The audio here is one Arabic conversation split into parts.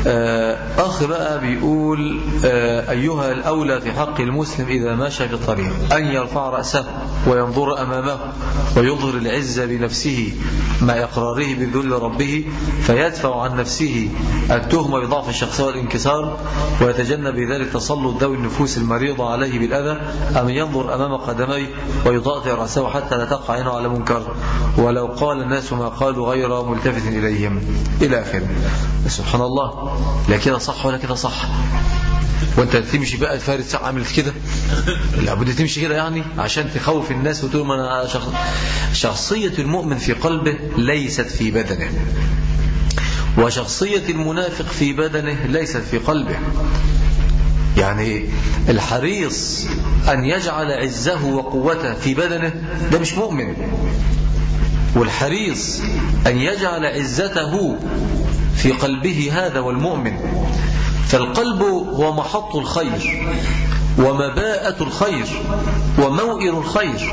أخ بقى بيقول أيها الأولى في حق المسلم إذا ماشى في الطريق أن يرفع رأسه وينظر أمامه ويظهر العزة بنفسه مع إقراره بذل ربه فيدفع عن نفسه التهمة بضعف الشخصية والانكسار ويتجنب بذلك تسلط ذوي النفوس المريضة عليه بالأذى أم ينظر أمام قدميه ويطأطئ رأسه حتى لا تقع عينه على منكر ولو قال الناس ما قالوا غير ملتفت إليهم إلى آخره. سبحان الله، لا كده صح ولا كده صح. وانت تمشي بقى فارس عامل كده؟ لابد تمشي كده يعني عشان تخوف الناس وتقول ما انا شخصية المؤمن في قلبه ليست في بدنه، وشخصية المنافق في بدنه ليست في قلبه. يعني الحريص أن يجعل عزه وقوته في بدنه ده مش مؤمن، والحريص أن يجعل عزته في قلبه هذا والمؤمن. فالقلب هو محط الخير ومباءة الخير وموئل الخير.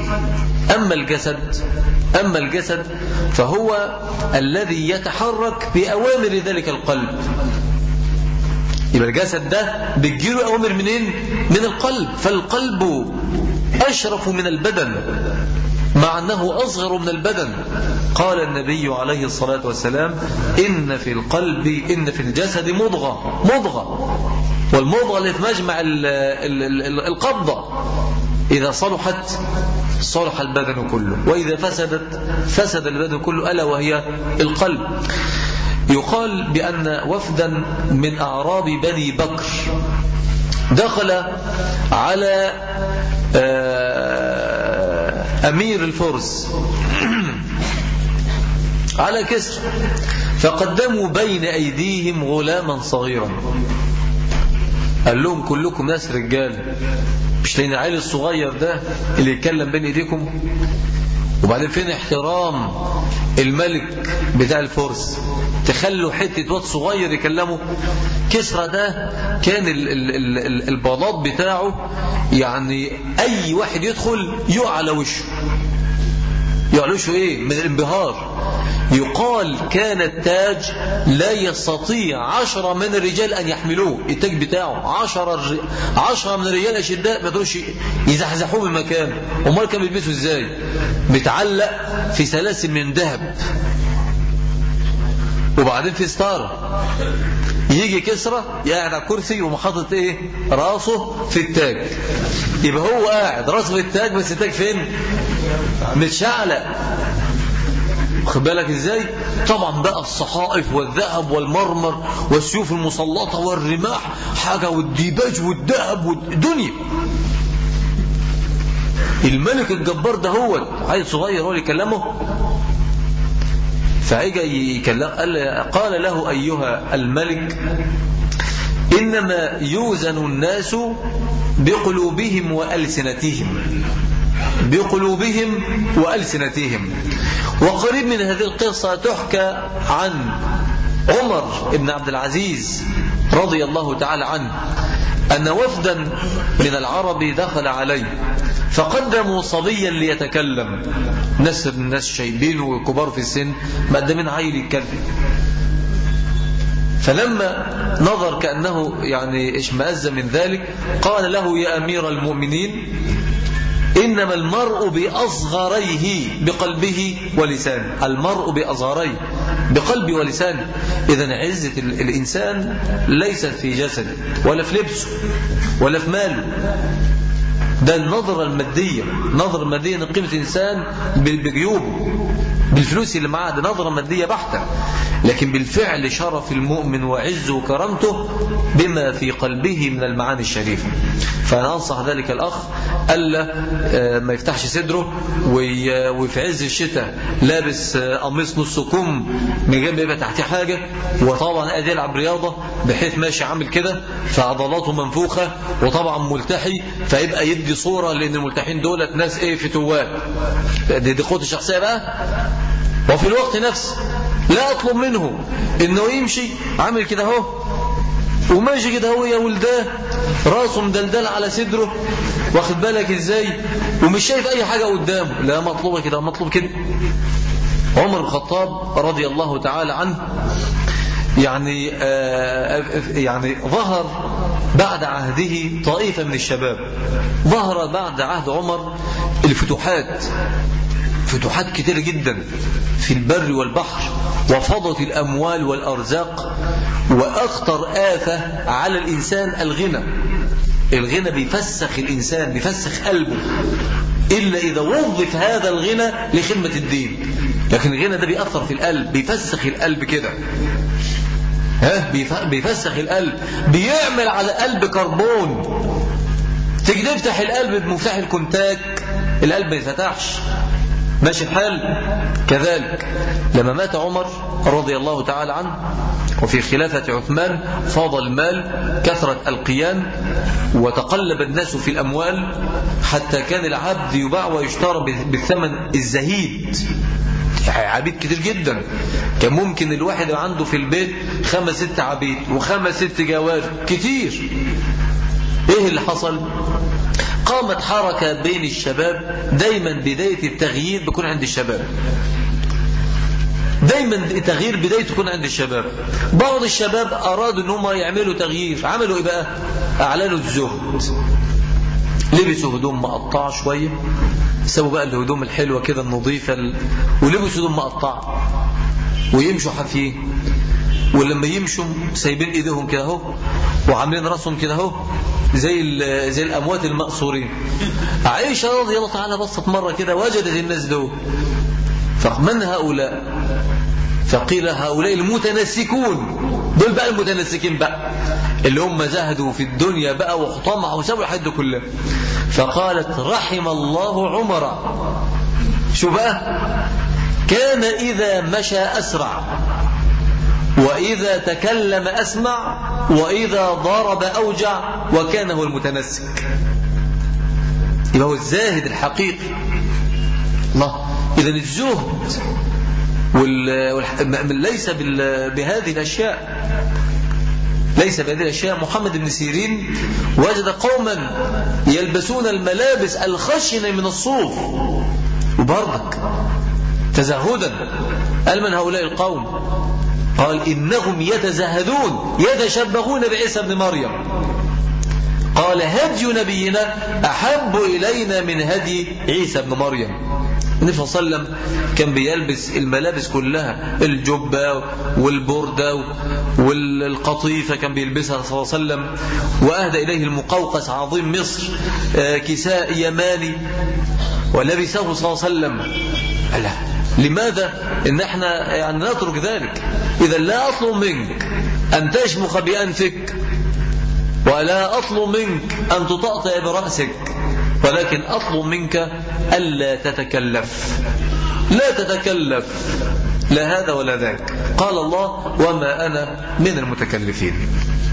أما الجسد فهو الذي يتحرك بأوامر ذلك القلب. يبقى الجسد ده بتجيله أوامر منين؟ من القلب. فالقلب أشرف من البدن مع أنه أصغر من البدن. قال النبي عليه الصلاة والسلام إن في الجسد مضغة، والمضغة اللي في مجمع القبضة إذا صلحت صلح البدن كله، وإذا فسدت فسد البدن كله، ألا وهي القلب. يقال بأن وفدا من أعراب بني بكر دخل على أمير الفرس على كسر، فقدموا بين أيديهم غلاما صغيرا. قال لهم كلكم ناس رجال، مش لين العيل الصغير ده اللي يتكلم بين ايديكم؟ وبعدين فين احترام الملك بتاع الفرس؟ تخلوا حتة واد صغير يكلمه؟ كسرى ده كان البلاط بتاعه يعني اي واحد يدخل يقع على وشه. ايه من الانبهار. يقال كان التاج لا يستطيع 10 من الرجال أن يحملوه. التاج بتاعه 10 من الرجال أشداء ما يقدروش يزحزحوه من مكانه. امال كان بيلبسوا ازاي؟ بيتعلق في سلاسل من ذهب، وبعدين في ستاره. يجي كسرى قاعد على كرسي ومحطط ايه؟ راسه في التاج. يبقى هو قاعد راسه في التاج، بس التاج فين؟ متشعلق. خد بالك ازاي؟ طبعا بقى الصحائف والذهب والمرمر والسيوف المسلطه والرماح حاجه، والديباج والذهب والدنيا. الملك الجبار ده هو عيل صغير هو اللي يكلمه. فاجى يكلم قال له ايها الملك انما يوزن الناس بقلوبهم وألسنتهم. وقريب من هذه القصة تحكى عن عمر بن عبد العزيز رضي الله تعالى عنه أن وفدا من العرب دخل عليه فقدموا صبيا ليتكلم. الناس شايبين وكبار في السن مقدمين عيل يتكلم. فلما نظر كأنه يعني اشمأز من ذلك قال له يا أمير المؤمنين إنما المرء بأصغريه بقلبه ولسانه. المرء بأصغريه بقلبه ولسانه. إذن عزة الإنسان ليست في جسده ولا في لبسه ولا في ماله. ده النظرة المادية، نظرة مادية من قيمة الإنسان بجيوبه بالفلوس اللي معاه، ده نظرة مادية بحتة. لكن بالفعل شرف المؤمن وعزه وكرامته بما في قلبه من المعاني الشريفة. فأنا أنصح ذلك الأخ ألا ما يفتحش صدره وفي عز الشتاء لابس قميص نص كم من غير ما يبقى تحتيه حاجة، وطبعا قاعد يلعب رياضة بحيث ماشي عامل كده فعضلاته منفوخة، وطبعا ملتحي فيبقى يدي صورة لأن الملتحين دولت ناس فتوات. دي قوة الشخصية بقى. وفي الوقت نفسه لا أطلب منه إنه يمشي عامل كده اهو وماشي كده هو يا ولداه راسه مدلدل على صدره، واخد بالك ازاي، ومش شايف اي حاجة قدامه. لا، مطلوبة كده، مطلوب كده. عمر بن الخطاب رضي الله تعالى عنه يعني ظهر بعد عهده طائفة من الشباب، ظهر بعد عهد عمر الفتوحات، فتوحات كتير جدا في البر والبحر، وفضت الأموال والأرزاق. وأخطر آفة على الإنسان الغنى. الغنى بيفسخ الإنسان، بيفسخ قلبه، إلا إذا وظف هذا الغنى لخدمة الدين. لكن الغنى ده بيأثر في القلب، بيفسخ القلب كده، بيفسخ القلب، بيعمل على قلب كربون. تيجي تفتح القلب بمفتاح الكونتاك، القلب ما يفتحش، ماشي الحال. كذلك لما مات عمر رضي الله تعالى عنه وفي خلافة عثمان فاض المال، كثرة القيان، وتقلب الناس في الأموال، حتى كان العبد يباع ويشترى بالثمن الزهيد. عبيد كتير جدا، كان ممكن الواحد عنده في البيت 5-6 عبيد و5-6 جواري كتير. ايه اللي حصل؟ قامت حركة بين الشباب، دايما بداية التغيير بيكون عند الشباب، دايما التغيير بداية تكون عند الشباب. بعض الشباب أرادوا أنهم يعملوا تغيير، عملوا إيه بقى؟ أعلنوا الزهد، لبسوا هدوم مقطعة شوية، سووا بقى الهدوم الحلوة كده النظيفة ولبسوا هدوم مقطعة ويمشوا حافيين، ولما يمشوا سايبين ايديهم كده اهو وعاملين راسهم كده اهو زي الاموات المأسورين. عائشة رضي الله تعالى بصت مرة كده وجدت الناس دول، فمن هؤلاء؟ فقيل هؤلاء المتنسكون، دول بقى المتنسكين بقى اللي هم زهدوا في الدنيا بقى وطمعوا وسابوا الحد كله. فقالت رحم الله عمر. شو بقى؟ كان إذا مشى أسرع، وإذا تكلم أسمع، وإذا ضرب أوجع، وكان هو المتنسك. يبقى هو الزاهد الحقيقي. الله، إذا الزهد ليس بهذه الأشياء، ليس بهذه الأشياء. محمد بن سيرين وجد قوما يلبسون الملابس الخشنة من الصوف وبرضك تزهدا. قال من هؤلاء القوم؟ قال إنهم يتزهدون يتشبهون بعيسى بن مريم. قال هدي نبينا أحب إلينا من هدي عيسى بن مريم. النبي صلى الله عليه وسلم كان بيلبس الملابس كلها، الجبة والبردة والقطيفة كان بيلبسها صلى الله عليه وسلم، وأهدى إليه المقوقس عظيم مصر كساء يماني ولبسه صلى الله عليه وسلم. لماذا إن احنا يعني نترك ذلك؟ إذا لا أطلب منك أن تشمخ بأنفك، ولا أطلب منك أن تطأطئ برأسك، ولكن أطلب منك ألا تتكلف، لا تتكلف لا هذا ولا ذاك. قال الله وما أنا من المتكلفين.